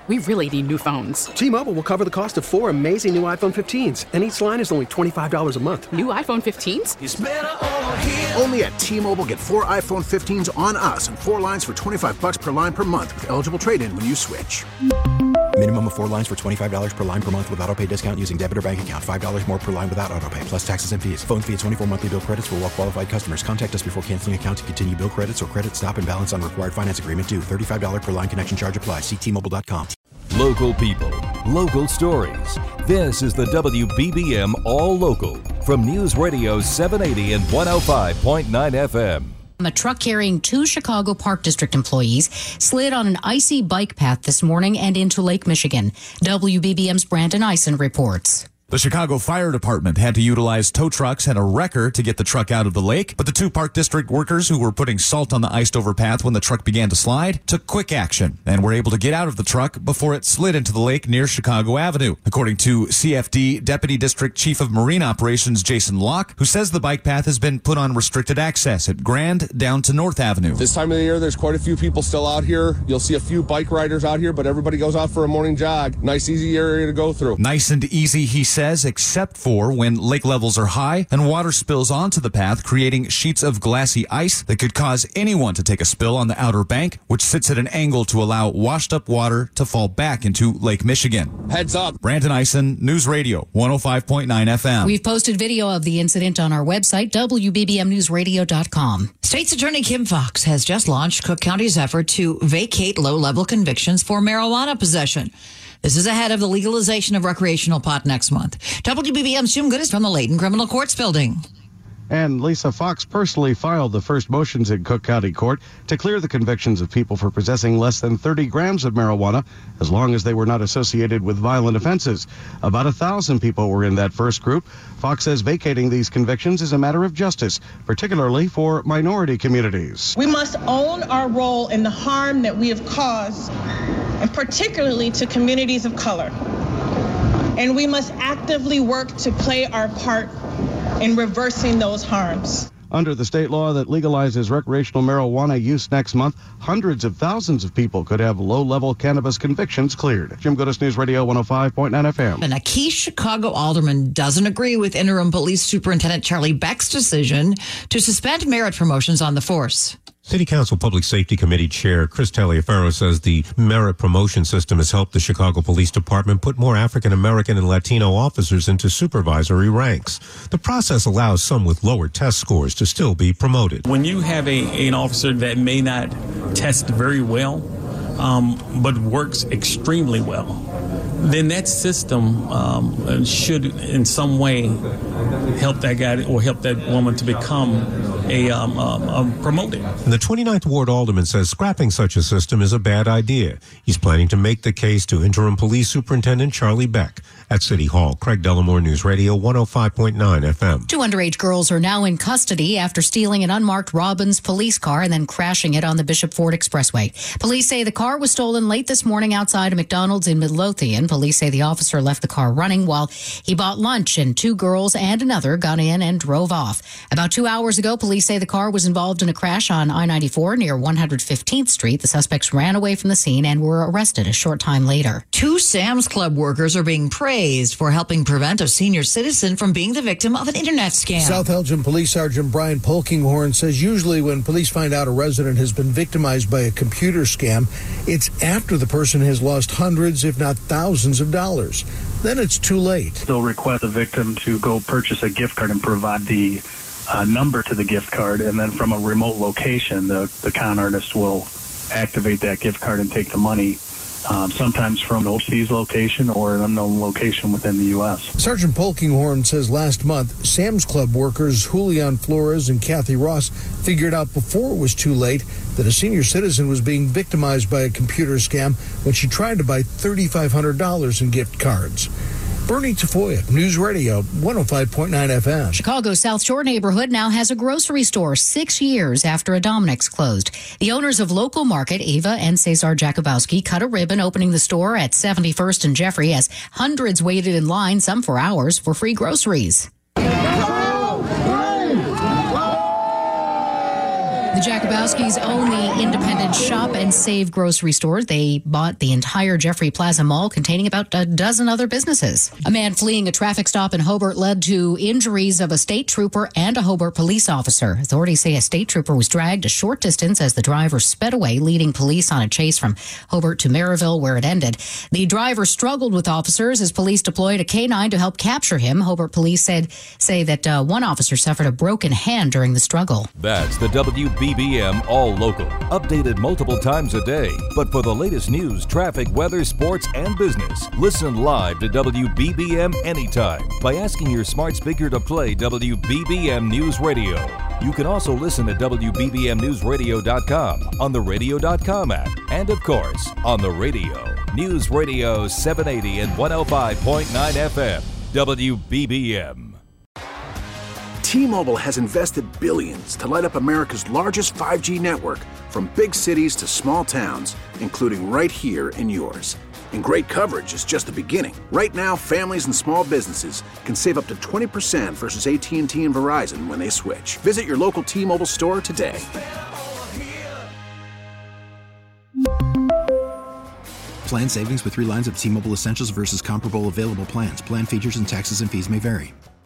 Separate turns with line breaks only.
We really need new phones.
T-Mobile will cover the cost of 4 amazing new iPhone 15s, and each line is only $25 a month.
New iPhone 15s?
It's better over here.
Only at T-Mobile, get 4 iPhone 15s on us and 4 lines for $25 per line per month with eligible trade-in when you switch.
Minimum of 4 lines for $25 per line per month with autopay discount using debit or bank account. $5 more per line without autopay, plus taxes and fees. Phone fee at 24 monthly bill credits for well-qualified customers. Contact us before canceling account to continue bill credits or credit stop and balance on required finance agreement due. $35 per line connection charge applies. See T-Mobile.com.
Local people, local stories. This is the WBBM All Local from News Radio 780 and 105.9 FM.
A truck carrying 2 Chicago Park District employees slid on an icy bike path this morning and into Lake Michigan. WBBM's Brandon Eisen reports.
The Chicago Fire Department had to utilize tow trucks and a wrecker to get the truck out of the lake, but the 2 Park District workers who were putting salt on the iced over path when the truck began to slide took quick action and were able to get out of the truck before it slid into the lake near Chicago Avenue. According to CFD Deputy District Chief of Marine Operations Jason Locke, who says the bike path has been put on restricted access at Grand down to North Avenue.
This time of the year, there's quite a few people still out here. You'll see a few bike riders out here, but everybody goes out for a morning jog. Nice, easy area to go through.
Nice and easy, he says, except for when lake levels are high and water spills onto the path, creating sheets of glassy ice that could cause anyone to take a spill on the outer bank, which sits at an angle to allow washed up water to fall back into Lake Michigan.
Heads up.
Brandon Eisen, News Radio 105.9 FM.
We've posted video of the incident on our website, WBBMNewsRadio.com.
State's Attorney Kim Foxx has just launched Cook County's effort to vacate low-level convictions for marijuana possession. This is ahead of the legalization of recreational pot next month. WBBM's Jim Goodis from the Layton Criminal Courts Building.
And Lisa Fox personally filed the first motions in Cook County Court to clear the convictions of people for possessing less than 30 grams of marijuana, as long as they were not associated with violent offenses. About 1,000 people were in that first group. Fox says vacating these convictions is a matter of justice, particularly for minority communities.
We must own our role in the harm that we have caused, and particularly to communities of color. And we must actively work to play our part in reversing those harms.
Under the state law that legalizes recreational marijuana use next month, hundreds of thousands of people could have low-level cannabis convictions cleared. Jim Goodis, News Radio 105.9 FM.
And a key Chicago alderman doesn't agree with interim police superintendent Charlie Beck's decision to suspend merit promotions on the force.
City Council Public Safety Committee Chair Chris Taliaferro says the merit promotion system has helped the Chicago Police Department put more African American and Latino officers into supervisory ranks. The process allows some with lower test scores to still be promoted.
When you have an officer that may not test very well, but works extremely well, then that system should in some way help that guy or help that woman to become a promoted.
And the 29th Ward Alderman says scrapping such a system is a bad idea. He's planning to make the case to interim police superintendent Charlie Beck at City Hall. Craig Dellamore, News Radio 105.9 FM.
2 underage girls are now in custody after stealing an unmarked Robbins police car and then crashing it on the Bishop Ford Expressway. Police say the car was stolen late this morning outside a McDonald's in Midlothian. Police say the officer left the car running while he bought lunch, and 2 girls and another got in and drove off. About 2 hours ago, police say the car was involved in a crash on I-94 near 115th Street. The suspects ran away from the scene and were arrested a short time later.
2 Sam's Club workers are being praised for helping prevent a senior citizen from being the victim of an internet scam.
South Elgin Police Sergeant Brian Polkinghorn says usually when police find out a resident has been victimized by a computer scam, it's after the person has lost hundreds, if not thousands of dollars. Then it's too late.
They'll request the victim to go purchase a gift card and provide the number to the gift card, and then from a remote location, the con artist will activate that gift card and take the money, sometimes from an overseas location or an unknown location within the U.S.
Sergeant Polkinghorn says last month, Sam's Club workers Julian Flores and Kathy Ross figured out before it was too late that a senior citizen was being victimized by a computer scam when she tried to buy $3,500 in gift cards. Bernie Tafoya, News Radio 105.9 FM.
Chicago's South Shore neighborhood now has a grocery store 6 years after a Dominick's closed. The owners of Local Market, Ava and Cesar Jakubowski, cut a ribbon opening the store at 71st and Jeffrey as hundreds waited in line, some for hours, for free groceries. The Jakubowskis own the independent Shop and Save grocery store. They bought the entire Jeffrey Plaza Mall containing about a dozen other businesses. A man fleeing a traffic stop in Hobart led to injuries of a state trooper and a Hobart police officer. Authorities say a state trooper was dragged a short distance as the driver sped away, leading police on a chase from Hobart to Maryville, where it ended. The driver struggled with officers as police deployed a canine to help capture him. Hobart police say that one officer suffered a broken hand during the struggle.
That's the WBBM All Local. Updated multiple times a day. But for the latest news, traffic, weather, sports, and business, listen live to WBBM anytime by asking your smart speaker to play WBBM News Radio. You can also listen at WBBMNewsRadio.com, on the Radio.com app, and of course, on the radio. News Radio 780 and 105.9 FM. WBBM.
T-Mobile has invested billions to light up America's largest 5G network, from big cities to small towns, including right here in yours. And great coverage is just the beginning. Right now, families and small businesses can save up to 20% versus AT&T and Verizon when they switch. Visit your local T-Mobile store today.
Plan savings with 3 lines of T-Mobile Essentials versus comparable available plans. Plan features and taxes and fees may vary.